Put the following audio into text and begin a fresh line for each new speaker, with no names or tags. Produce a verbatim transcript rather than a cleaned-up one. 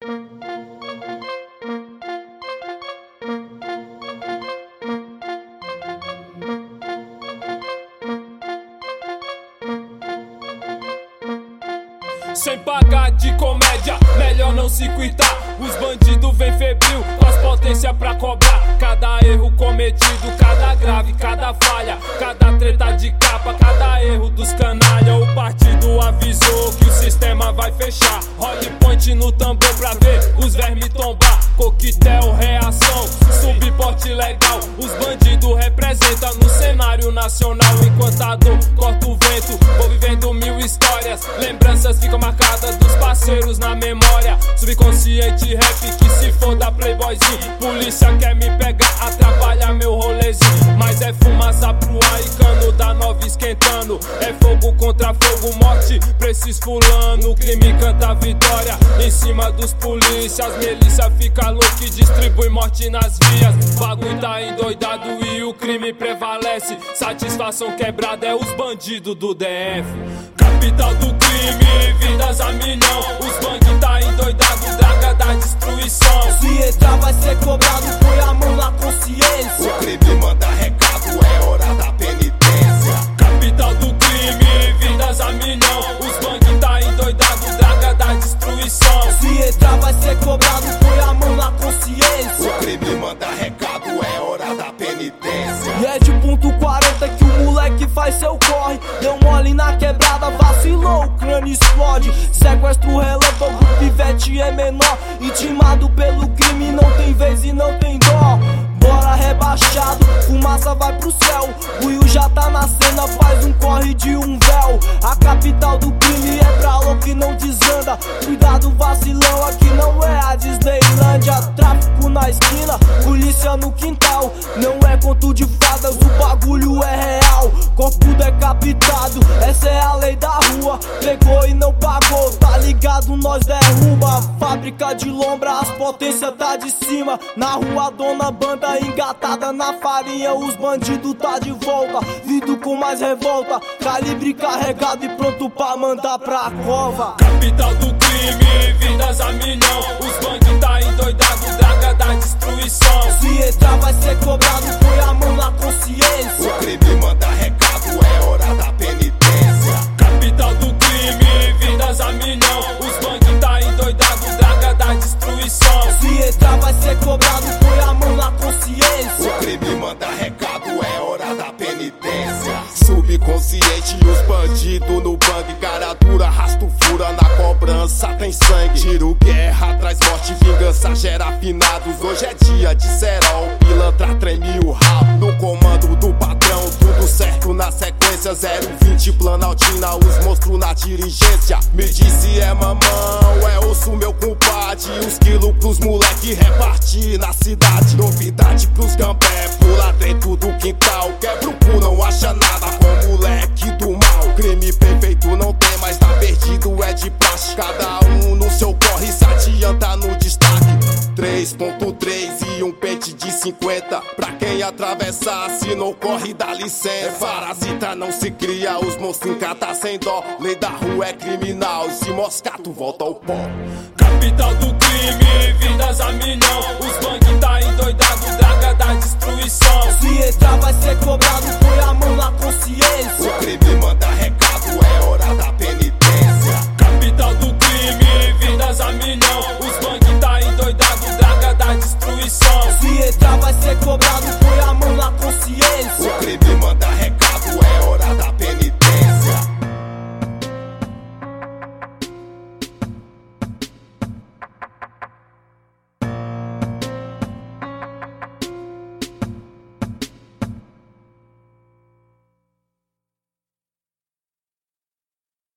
Sem pagar de comédia, melhor não se quitar. Os bandidos vem febril, com as potências pra cobrar. Cada erro cometido, cada grave, cada falha, cada treta de capa, cada erro dos canalha. O partido avisou que o sistema vai fechar. Holly point no tambor pra ver os vermes tombar. Coquetel, reação, subporte legal. Os bandidos representam no cenário nacional. Enquanto a dor corta o vento, vou vivendo mil histórias. Lembranças ficam marcadas dos parceiros na memória. Subconsciente rap que se for da playboyzinho. Polícia quer me pegar, atrapalha meu rolezinho. Mas é fumaça pro ar e cano da nova esquentando. É fogo contra fogo, morte pra esses fulano. O crime canta vitória em cima dos polícias. Melícia fica louca e distribui morte nas vias. Bagulho tá endoidado e o crime prevalece. Satisfação quebrada é os bandidos do D F. Capital do crime, vidas a milhão. Os bandidos tá endoidado, draga da destruição.
Se entrar vai ser cobrado, põe a mão na consciência.
O crime manda recado, é hora da penitência.
Capital do crime, vidas a milhão. Os bandidos tá endoidado, draga da destruição.
Se entrar vai ser cobrado, põe a mão na consciência.
O crime manda recado, é hora da penitência.
E é de ponto quarenta que o moleque faz seu corre. Deu mole na quebrada, vacilou, o crânio explode. Sequestro relâmpago, pivete é menor. Intimado pelo crime, não tem vez e não tem dó. Bora rebaixado, fumaça vai pro céu. Buiu já tá na cena, faz um corre de um véu. A capital do crime é pra louco e não desanda. Cuidado vacilão, aqui não é a Disneylândia. Tráfico na esquina, polícia no quintal. Não é conto de fadas, o bagulho é real. Corpo decapitado, essa é a lei da rua. Pegou e não pagou, tá ligado, nós derruba. Fábrica de lombra, as potências tá de cima. Na rua dona banda engatada na farinha. Os bandidos tá de volta, vindo com mais revolta. Calibre carregado e pronto pra mandar pra cova.
Capital do crime, vidas a milhão. Os bandidos tá endoidado, draga da destruição.
Se entrar vai ser cobrado, põe a mão na consciência.
O crime manda recado, é hora da penitência.
Capital do crime, vidas a milhão. Os bandidos tá endoidado, draga da destruição.
Se entrar vai ser cobrado, põe a mão na consciência.
O crime manda recado, é hora da penitência. Subconsciente e os bandidos no bang. Cara dura, rasto fura, na cobrança tem sangue. Tiro, guerra, traz morte, vingança gera finados. Hoje é dia de serol, pilantra treme o rabo. No comando do patrão, tudo certo na sequência. Zero vinte Planaltina, os monstros na dirigência. Me disse é mamão, é osso meu compadre. Os quilos pros moleque repartir na cidade. Novidade pros gambé, pula dentro do quintal. Quebra o cu, não acha nada com moleque do mal. Crime perfeito não tem, mas tá perdido, é de praxe. Cada um no seu corre, se adianta no destaque. Três ponto três e um pente de cinquenta. Pra quem atravessar, se não corre, dá licença. Parasita não se cria, os monstros encata sem dó. Lei da rua é criminal, e se moscar tu volta ao pó.
Capital do crime, vidas a milhão. Os bandidos tá endoidado, draga da destruição.
Se entrar vai ser cobrado, põe a mão na consciência.
O crime manda recado, é hora da penitência.
Capital do crime, vidas a milhão. Os bandidos tá endoidado, draga da destruição.
Se entrar vai ser cobrado,